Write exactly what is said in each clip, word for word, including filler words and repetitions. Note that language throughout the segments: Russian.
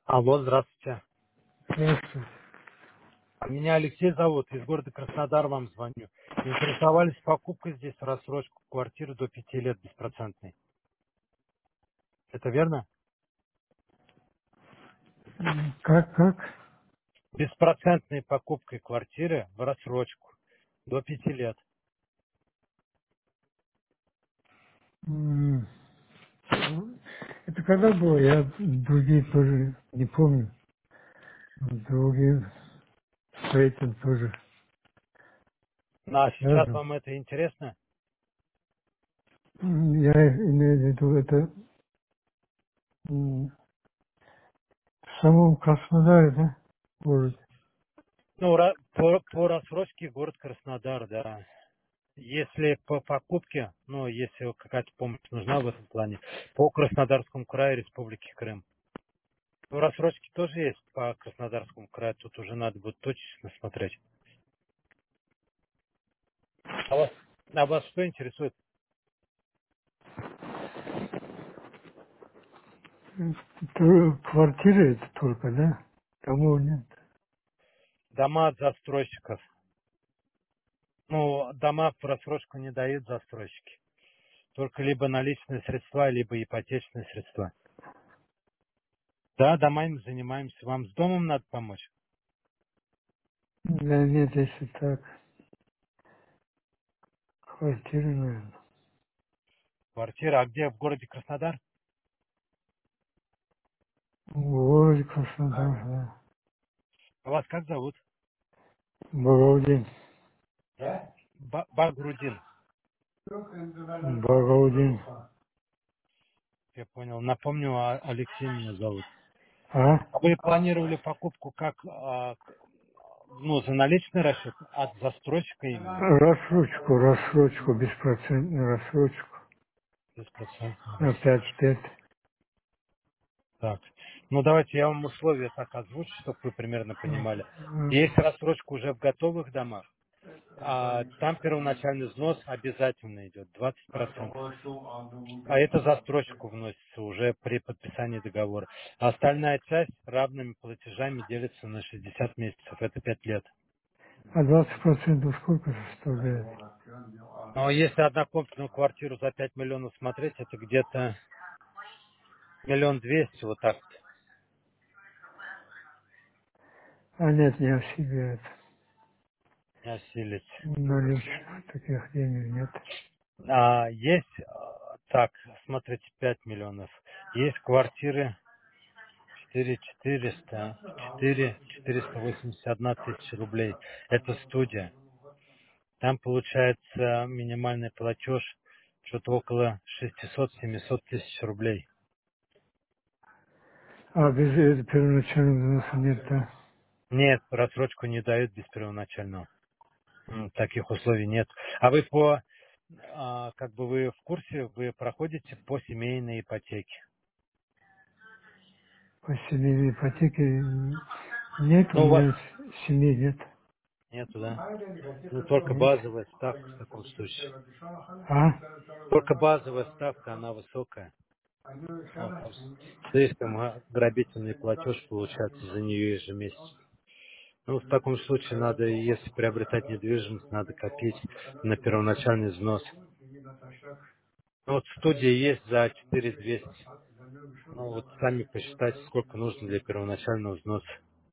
Алло, здравствуйте. Здравствуйте. А Меня Алексей зовут, из города Краснодар вам звоню. Интересовались покупкой здесь в рассрочку квартиры до пяти лет беспроцентной. Это верно? М, Как, как? Беспроцентной покупкой квартиры в рассрочку до пяти лет. М, Это когда было? Я другие тоже не помню. Другие с этим тоже Ну, а сейчас связан. вам это интересно? М, Я имею в виду это м, в самом Краснодаре, да? Городе. Ну, ра- по, по рассрочке город Краснодар, да. Если по покупке, ну, если какая-то помощь нужна в этом плане, по Краснодарскому краю Республики Крым. Ну, рассрочки тоже есть по Краснодарскому краю, тут уже надо будет точечно смотреть. А вас, а вас что интересует? Это квартиры это только, да? Тому нет. Дома от застройщиков. Ну, дома в рассрочку не дают застройщики. Только либо наличные средства, либо ипотечные средства. Да, домами занимаемся. Вам с домом надо помочь? Да нет, если так, квартиры, наверное. Квартира. А где? В городе Краснодар? В городе Краснодар, да. А вас как зовут? Багаудин. Ба- Багрудин. Багаудин. Я понял. Напомню, а- Алексей меня зовут. А? А вы планировали покупку как, а, к- ну, за наличный расчет от застройщика именно? Рассрочку, рассрочку, беспроцентную рассрочку. Беспроцентный На пять рассрочка. лет. Так, ну давайте я вам условия так озвучу, чтобы вы примерно понимали. М, Есть рассрочка уже в готовых домах, а там первоначальный взнос обязательно идет, двадцать процентов. А это за строчку вносится уже при подписании договора. А остальная часть равными платежами делится на шестьдесят месяцев, это пять лет. А двадцать процентов сколько составляет? Но если однокомнатную квартиру за пять миллионов смотреть, это где-то миллион двести, вот так вот, А нет, не в себе это. не осилить. Наличных таких денег нет. А есть, а, так, смотрите, пять миллионов. Есть квартиры четыре четыреста, четыре четыреста восемьдесят одна тысяча рублей. Это студия. Там получается минимальный платеж что-то около шестьсот-семьсот тысяч рублей. А без этого первоначального взноса нет, да? Нет, рассрочку не дают без первоначального. М, Таких условий нет. А вы по, а, как бы вы в курсе, вы проходите по семейной ипотеке. По семейной ипотеке м, нет, у Ну, у вас меня с- семьи нет. нету, да? Ну, только Нет. базовая ставка в таком случае. А? Только базовая ставка, она высокая. Ну, там слишком га- грабительный платеж получается за нее ежемесячно. Ну, в таком случае надо, если приобретать недвижимость, надо копить на первоначальный взнос. Ну, вот студия есть за четыре двести. Ну, вот сами посчитайте, сколько нужно для первоначального взноса.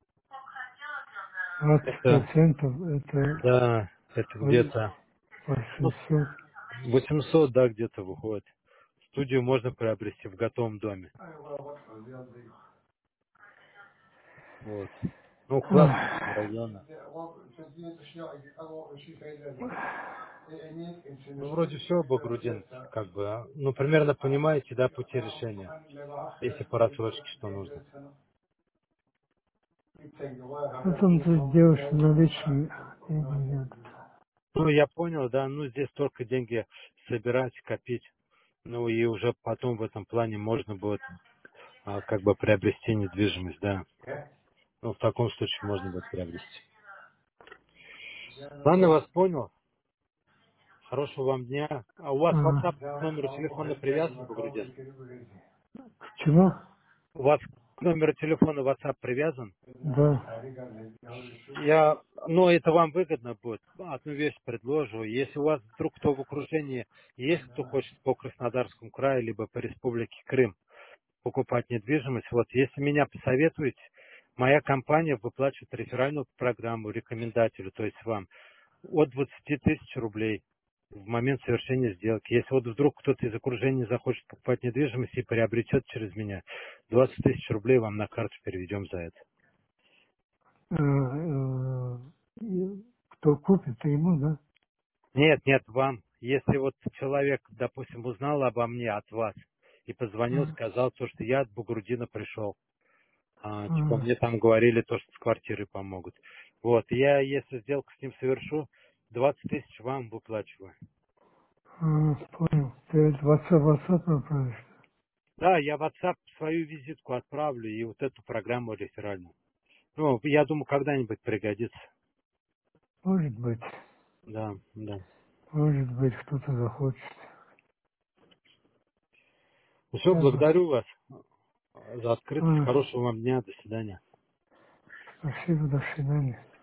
двадцать Это, процентов это да, это где-то, ну, восемьсот. восемьсот, да, где-то выходит. Студию можно приобрести в готовом доме. Вот. Ну, классный район. Ну, вроде все, Багрудин, как бы, а? Ну, примерно понимаете, да, пути решения, если по рассрочке что нужно. Потом ты сделаешь наличные деньги нет. Ну, я понял, да, ну, здесь только деньги собирать, копить. Ну, и уже потом в этом плане можно будет, а, как бы, приобрести недвижимость, да. Ну, в таком случае можно будет приобрести. Ладно, вас понял. Хорошего вам дня. А у вас А, WhatsApp к номеру телефона привязан, Багрудин? чего? У вас К номеру телефона WhatsApp привязан. Да. Я, но это вам выгодно будет. Одну вещь предложу. Если у вас вдруг кто в окружении есть, кто хочет по Краснодарскому краю, либо по Республике Крым покупать недвижимость, вот если меня посоветуете, моя компания выплачивает реферальную программу рекомендателю, то есть вам, от двадцати тысяч рублей в момент совершения сделки. Если вот вдруг кто-то из окружения захочет покупать недвижимость и приобретет через меня, двадцать тысяч рублей вам на карту переведем за это. Э, э, и кто купит, то ему, да? Нет, нет, вам. Если вот человек, допустим, узнал обо мне от вас и позвонил, А, сказал то, что я от Бугрудина пришел. А, типа а, мне там говорили то, что с квартирой помогут. Вот, я, если сделку с ним совершу, двадцать тысяч вам выплачиваю. а, понял. Ты это WhatsApp, WhatsApp направишь? Да, я в WhatsApp свою визитку отправлю и вот эту программу реферальную. Ну, я думаю, когда-нибудь пригодится. Может быть. Да, да. Может быть, кто-то захочет. Ну все, Ладно. благодарю вас за открытость. А, Хорошего вам дня. До свидания. спасибо, до свидания.